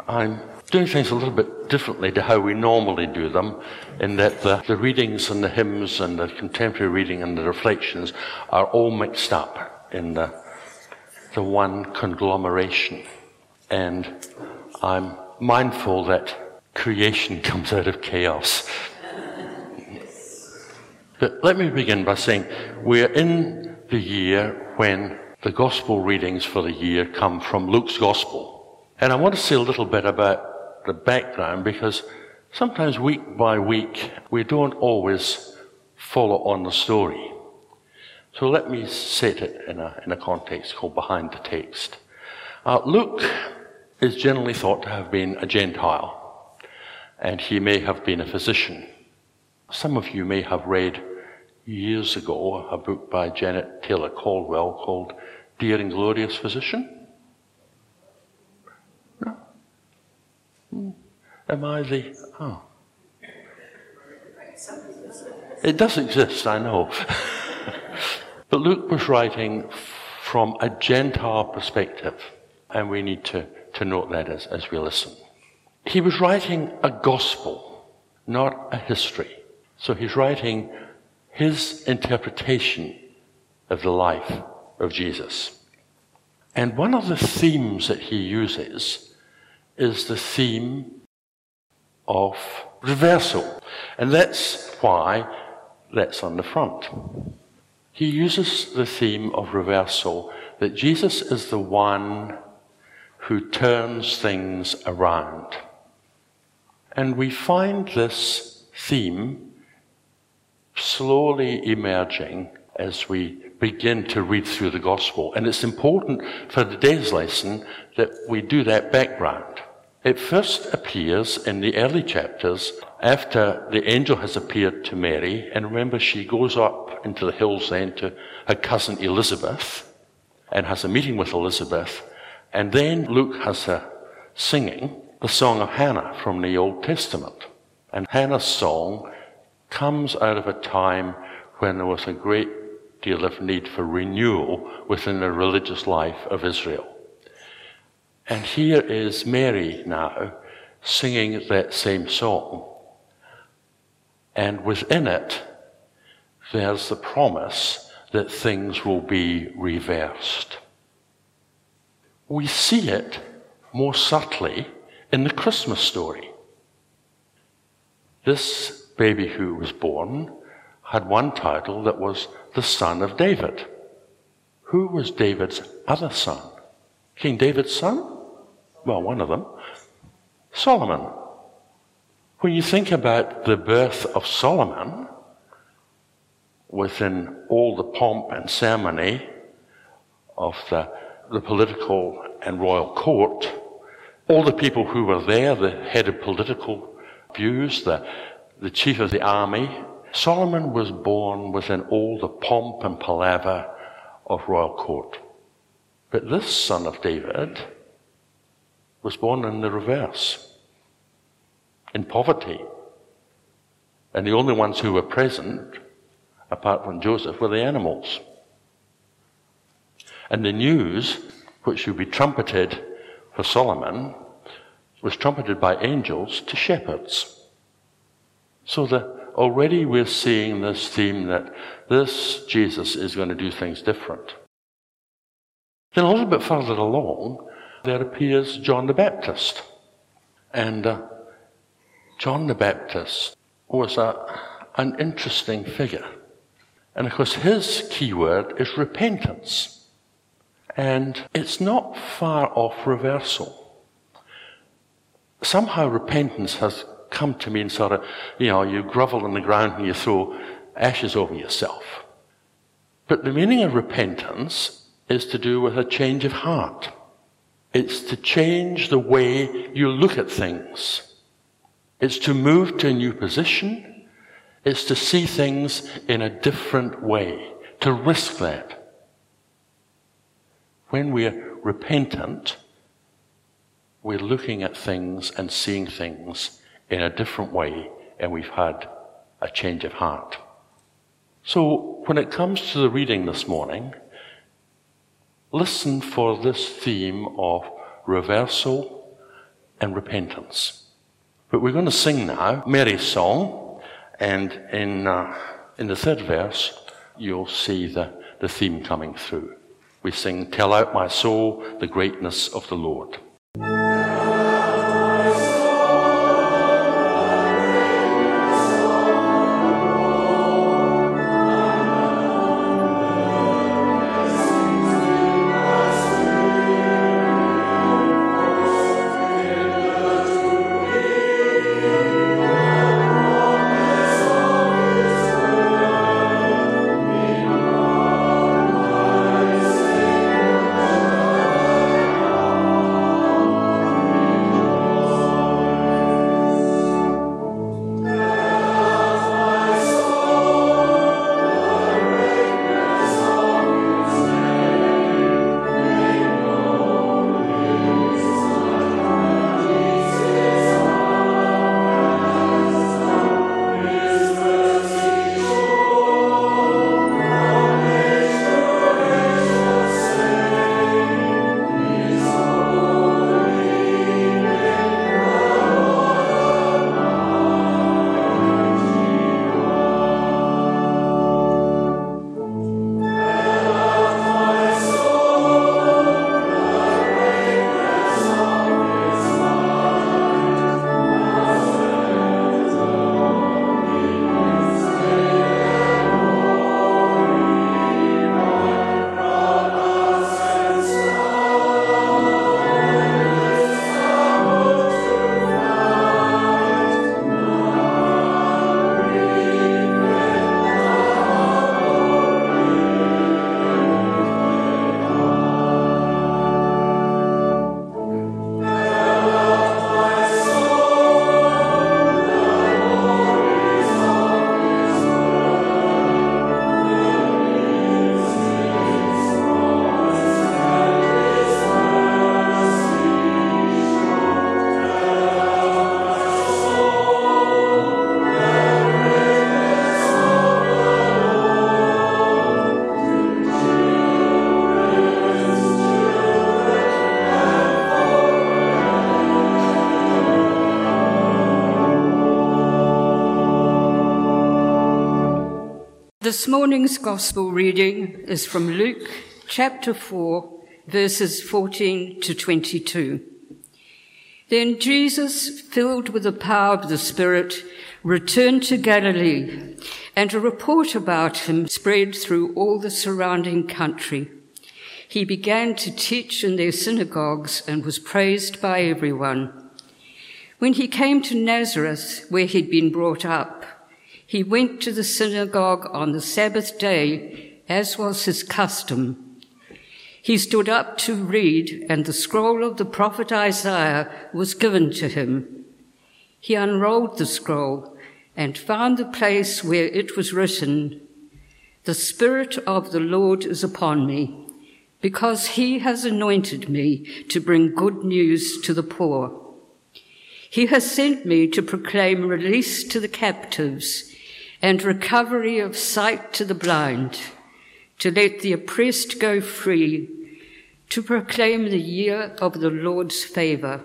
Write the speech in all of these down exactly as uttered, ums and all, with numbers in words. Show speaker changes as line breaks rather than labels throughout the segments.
I'm doing things a little bit differently to how we normally do them, in that the, the readings and the hymns and the contemporary reading and the reflections are all mixed up in the, the one conglomeration. And I'm mindful that creation comes out of chaos. But let me begin by saying we're in the year when the gospel readings for the year come from Luke's gospel. And I want to say a little bit about the background, because sometimes week by week we don't always follow on the story. So let me set it in a, in a context called behind the text. Uh, Luke is generally thought to have been a Gentile, and he may have been a physician. Some of you may have read years ago a book by Janet Taylor Caldwell called Dear and Glorious Physician. No? Hmm. Am I the... Oh. It does exist, I know. But Luke was writing from a Gentile perspective, and we need to, to note that as, as we listen. He was writing a gospel, not a history. So he's writing his interpretation of the life of Jesus. And one of the themes that he uses is the theme of reversal. And that's why that's on the front. He uses the theme of reversal, that Jesus is the one who turns things around. And we find this theme slowly emerging as we begin to read through the gospel. And it's important for today's lesson that we do that background. It first appears in the early chapters after the angel has appeared to Mary. And remember, she goes up into the hills then to her cousin Elizabeth and has a meeting with Elizabeth. And then Luke has her singing the song of Hannah from the Old Testament. And Hannah's song comes out of a time when there was a great deal of need for renewal within the religious life of Israel. And here is Mary now singing that same song. And within it, there's the promise that things will be reversed. We see it more subtly in the Christmas story. This baby who was born had one title that was the Son of David. Who was David's other son? King David's son? Well, one of them. Solomon. When you think about the birth of Solomon, within all the pomp and ceremony of the, the political and royal court, all the people who were there, the head of political views, the the chief of the army, Solomon was born within all the pomp and palaver of royal court. But this son of David was born in the reverse, in poverty. And the only ones who were present, apart from Joseph, were the animals. And the news, which would be trumpeted for Solomon, was trumpeted by angels to shepherds. So that already we're seeing this theme that this Jesus is going to do things different. Then a little bit further along, there appears John the Baptist. And uh, John the Baptist was a, an interesting figure. And of course his key word is repentance. And it's not far off reversal. Somehow repentance has come to mean sort of, you know, you grovel on the ground and you throw ashes over yourself. But the meaning of repentance is to do with a change of heart. It's to change the way you look at things. It's to move to a new position. It's to see things in a different way, to risk that. When we're repentant, we're looking at things and seeing things in a different way, and we've had a change of heart. So when it comes to the reading this morning, listen for this theme of reversal, and repentance. But we're going to sing now Mary's song, and in uh, in the third verse, you'll see the, the theme coming through. We sing, "Tell out my soul the greatness of the Lord."
This morning's Gospel reading is from Luke chapter four, verses fourteen to twenty-two. Then Jesus, filled with the power of the Spirit, returned to Galilee, and a report about him spread through all the surrounding country. He began to teach in their synagogues and was praised by everyone. When he came to Nazareth, where he'd been brought up, he went to the synagogue on the Sabbath day, as was his custom. He stood up to read, and the scroll of the prophet Isaiah was given to him. He unrolled the scroll and found the place where it was written, "The Spirit of the Lord is upon me, because he has anointed me to bring good news to the poor. He has sent me to proclaim release to the captives and recovery of sight to the blind, to let the oppressed go free, to proclaim the year of the Lord's favor."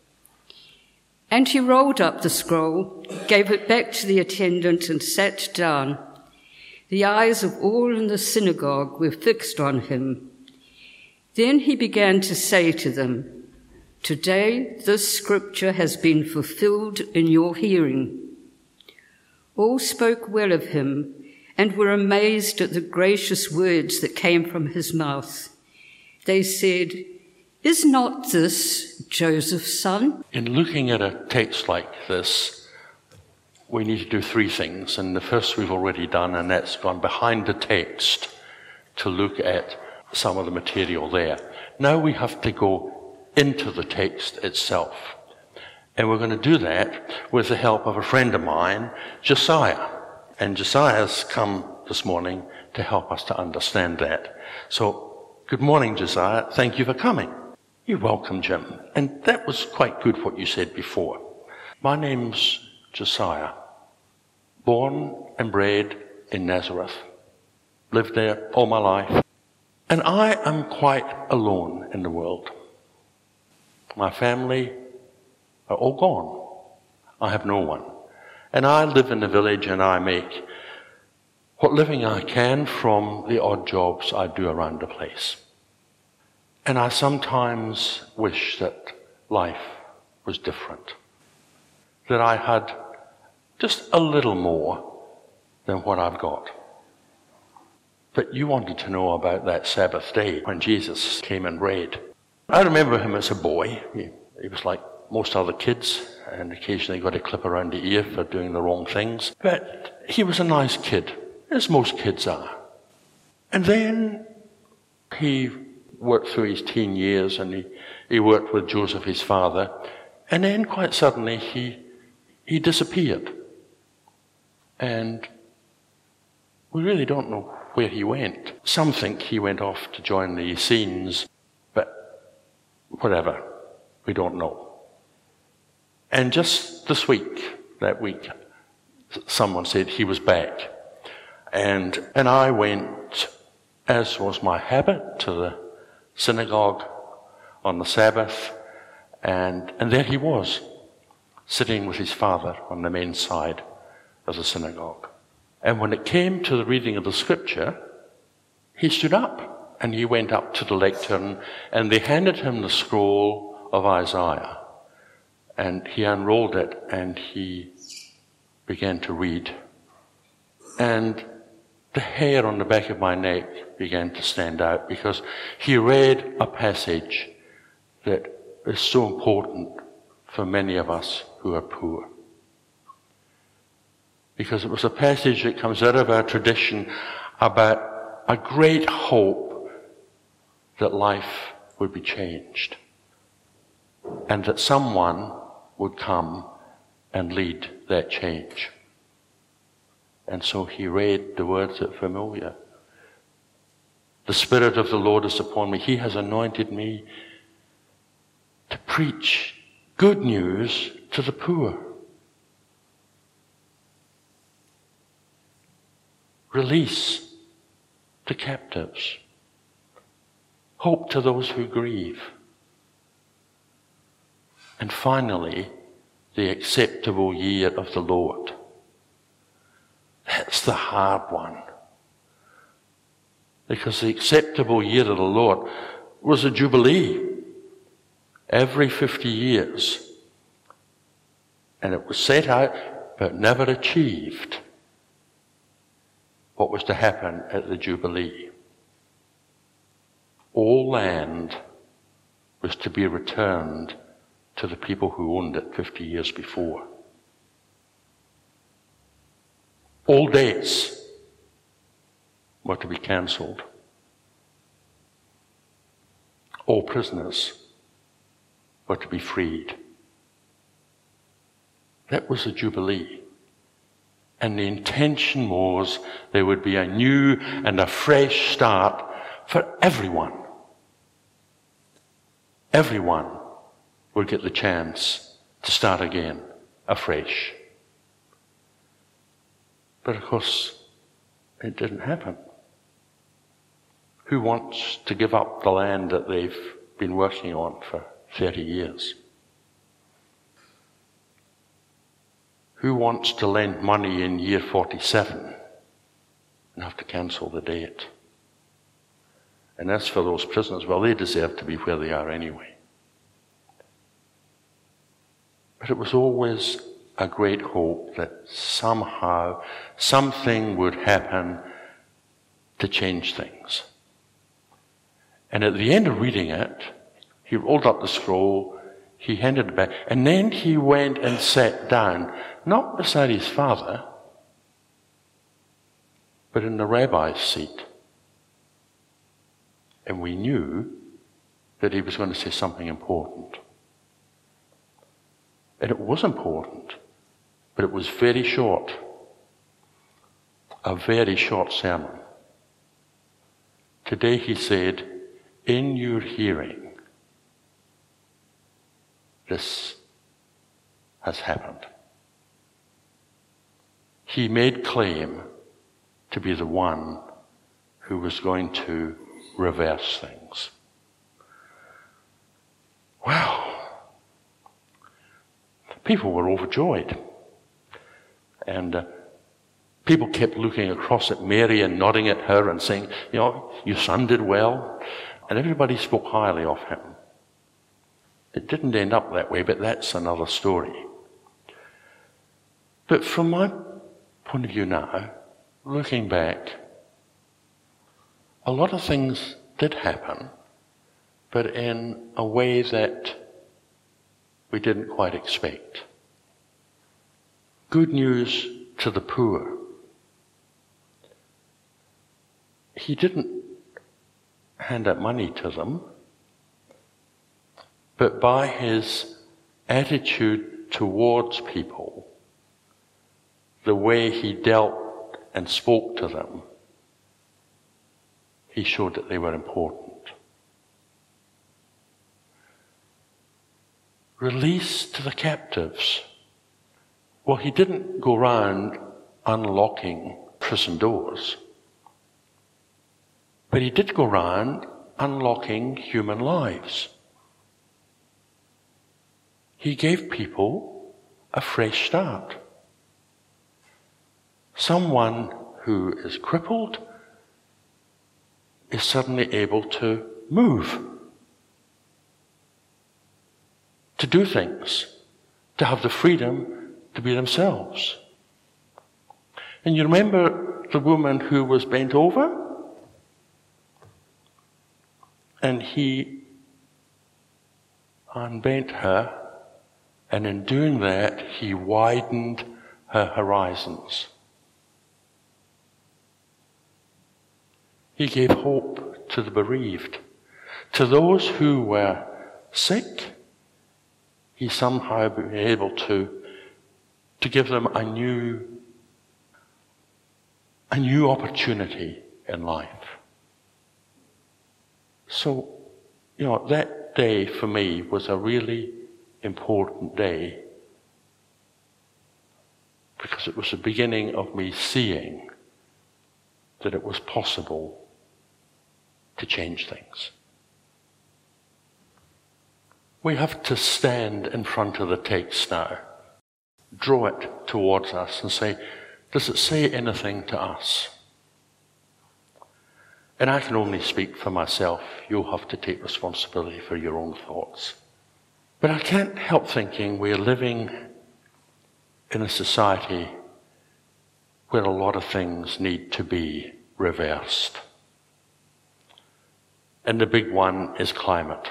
And he rolled up the scroll, gave it back to the attendant, and sat down. The eyes of all in the synagogue were fixed on him. Then he began to say to them, "Today this scripture has been fulfilled in your hearing." All spoke well of him and were amazed at the gracious words that came from his mouth. They said, "Is not this Joseph's son?"
In looking at a text like this, we need to do three things. And the first we've already done, and that's gone behind the text to look at some of the material there. Now we have to go into the text itself. And we're going to do that with the help of a friend of mine, Josiah. And Josiah's come this morning to help us to understand that. So, good morning, Josiah. Thank you for coming. You're welcome, Jim. And that was quite good what you said before. My name's Josiah. Born and bred in Nazareth. Lived there all my life. And I am quite alone in the world. My family are all gone. I have no one. And I live in the village and I make what living I can from the odd jobs I do around the place. And I sometimes wish that life was different, that I had just a little more than what I've got. But you wanted to know about that Sabbath day when Jesus came and read. I remember him as a boy. He, he was like most other kids, and occasionally got a clip around the ear for doing the wrong things. But he was a nice kid, as most kids are. And then he worked through his teen years, and he, he worked with Joseph, his father. And then quite suddenly he he disappeared. And we really don't know where he went. Some think he went off to join the Essenes, but whatever, we don't know. And just this week, that week, someone said he was back. And and I went, as was my habit, to the synagogue on the Sabbath, and, and there he was, sitting with his father on the men's side of the synagogue. And when it came to the reading of the scripture, he stood up and he went up to the lectern, and they handed him the scroll of Isaiah. And he unrolled it and he began to read. And the hair on the back of my neck began to stand out, because he read a passage that is so important for many of us who are poor. Because it was a passage that comes out of our tradition about a great hope that life would be changed, and that someone would come and lead that change. And so he read the words that are familiar. The Spirit of the Lord is upon me. He has anointed me to preach good news to the poor. Release to captives. Hope to those who grieve. And finally, the acceptable year of the Lord. That's the hard one. Because the acceptable year of the Lord was a jubilee every fifty years. And it was set out but never achieved what was to happen at the jubilee. All land was to be returned to the people who owned it fifty years before. All debts were to be cancelled. All prisoners were to be freed. That was a jubilee. And the intention was there would be a new and a fresh start for everyone. Everyone would get the chance to start again, afresh. But of course, it didn't happen. Who wants to give up the land that they've been working on for thirty years? Who wants to lend money in year forty-seven and have to cancel the debt? And as for those prisoners, well, they deserve to be where they are anyway. But it was always a great hope that somehow something would happen to change things. And at the end of reading it, he rolled up the scroll, he handed it back, and then he went and sat down, not beside his father, but in the rabbi's seat. And we knew that he was going to say something important. And it was important, but it was very short. A very short sermon. Today he said, in your hearing, this has happened. He made claim to be the one who was going to reverse things. Well, people were overjoyed. And uh, people kept looking across at Mary and nodding at her and saying, you know, your son did well. And everybody spoke highly of him. It didn't end up that way, but that's another story. But from my point of view now, looking back, a lot of things did happen, but in a way that we didn't quite expect. Good news to the poor. He didn't hand out money to them, but by his attitude towards people, the way he dealt and spoke to them, he showed that they were important. Release to the captives. Well, he didn't go round unlocking prison doors, but he did go round unlocking human lives. He gave people a fresh start. Someone who is crippled is suddenly able to move, to do things, to have the freedom to be themselves. And you remember the woman who was bent over? And he unbent her, and in doing that, he widened her horizons. He gave hope to the bereaved. To those who were sick, he somehow was able to, to give them a new, a new opportunity in life. So, you know, that day for me was a really important day because it was the beginning of me seeing that it was possible to change things. We have to stand in front of the text now, draw it towards us and say, does it say anything to us? And I can only speak for myself. You'll have to take responsibility for your own thoughts. But I can't help thinking we're living in a society where a lot of things need to be reversed. And the big one is climate.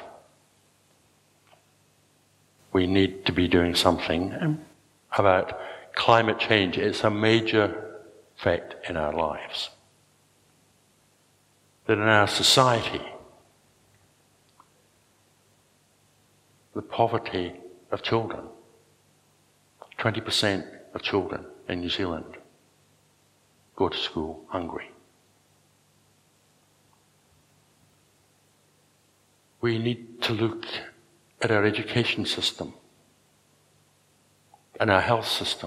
We need to be doing something about climate change. It's a major fact in our lives. That in our society, the poverty of children, twenty percent of children in New Zealand go to school hungry. We need to look at our education system and our health system.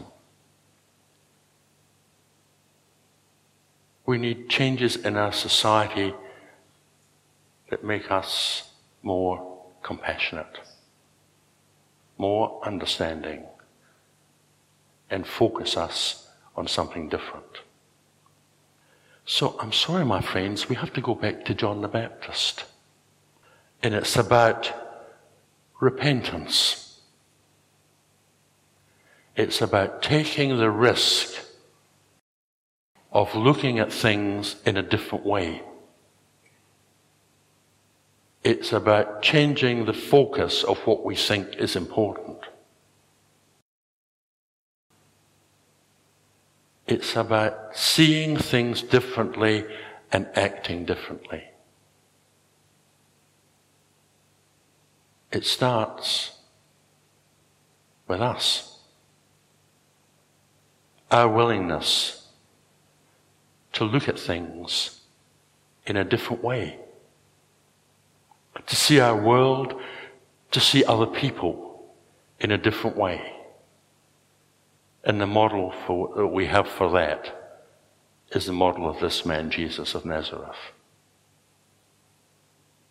We need changes in our society that make us more compassionate, more understanding, and focus us on something different. So I'm sorry, my friends, we have to go back to John the Baptist. And it's about repentance. It's about taking the risk of looking at things in a different way. It's about changing the focus of what we think is important. It's about seeing things differently and acting differently. It starts with us. Our willingness to look at things in a different way. To see our world, to see other people in a different way. And the model for, that we have for that is the model of this man, Jesus of Nazareth.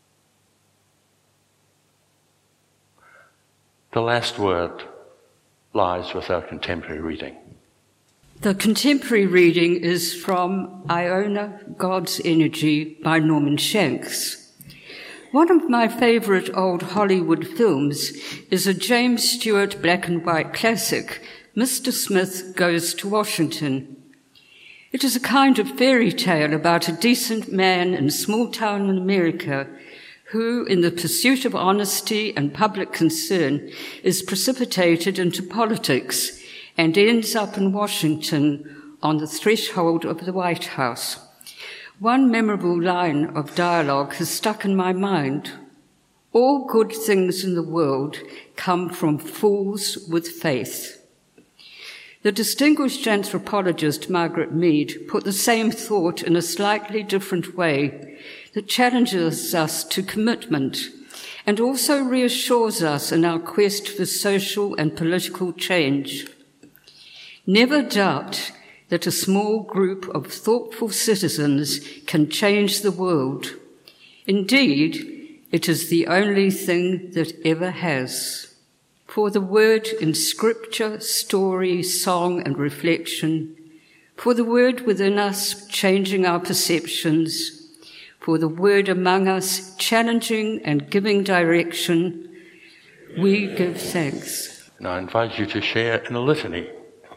The last word, lies with our contemporary reading.
The contemporary reading is from Iona, God's Energy by Norman Shanks. One of my favourite old Hollywood films is a James Stewart black and white classic, Mister Smith Goes to Washington. It is a kind of fairy tale about a decent man in a small town in America who, in the pursuit of honesty and public concern, is precipitated into politics and ends up in Washington on the threshold of the White House. One memorable line of dialogue has stuck in my mind. All good things in the world come from fools with faith. The distinguished anthropologist Margaret Mead put the same thought in a slightly different way that challenges us to commitment and also reassures us in our quest for social and political change. Never doubt that a small group of thoughtful citizens can change the world. Indeed, it is the only thing that ever has. For the word in scripture, story, song, and reflection, for the word within us changing our perceptions, for the word among us challenging and giving direction, we give thanks.
And I invite you to share in a litany.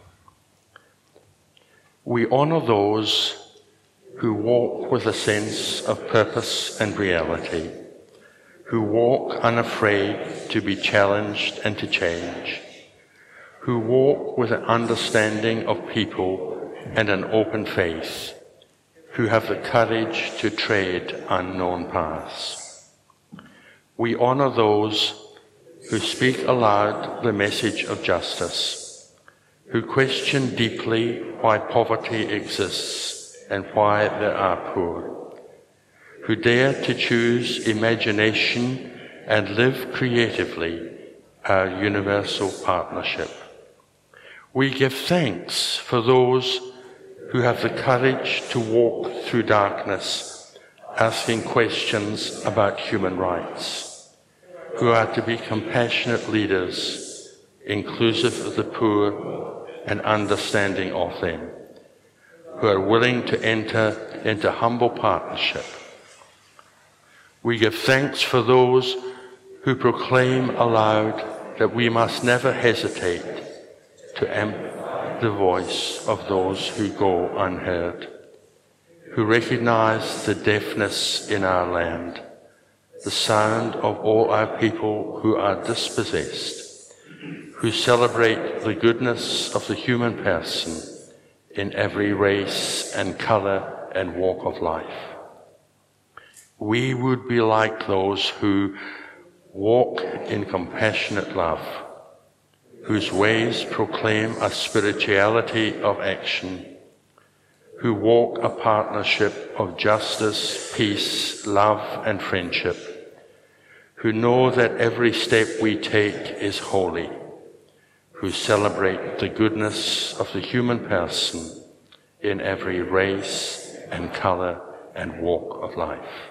We honour those who walk with a sense of purpose and reality, who walk unafraid to be challenged and to change, who walk with an understanding of people and an open faith, who have the courage to tread unknown paths. We honour those who speak aloud the message of justice, who question deeply why poverty exists and why there are poor, who dare to choose imagination and live creatively our universal partnership. We give thanks for those who have the courage to walk through darkness, asking questions about human rights, who are to be compassionate leaders, inclusive of the poor and understanding of them, who are willing to enter into humble partnership. We give thanks for those who proclaim aloud that we must never hesitate to amplify the voice of those who go unheard, who recognize the deafness in our land, the sound of all our people who are dispossessed, who celebrate the goodness of the human person in every race and colour and walk of life. We would be like those who walk in compassionate love, whose ways proclaim a spirituality of action, who walk a partnership of justice, peace, love, and friendship, who know that every step we take is holy, who celebrate the goodness of the human person in every race and colour and walk of life.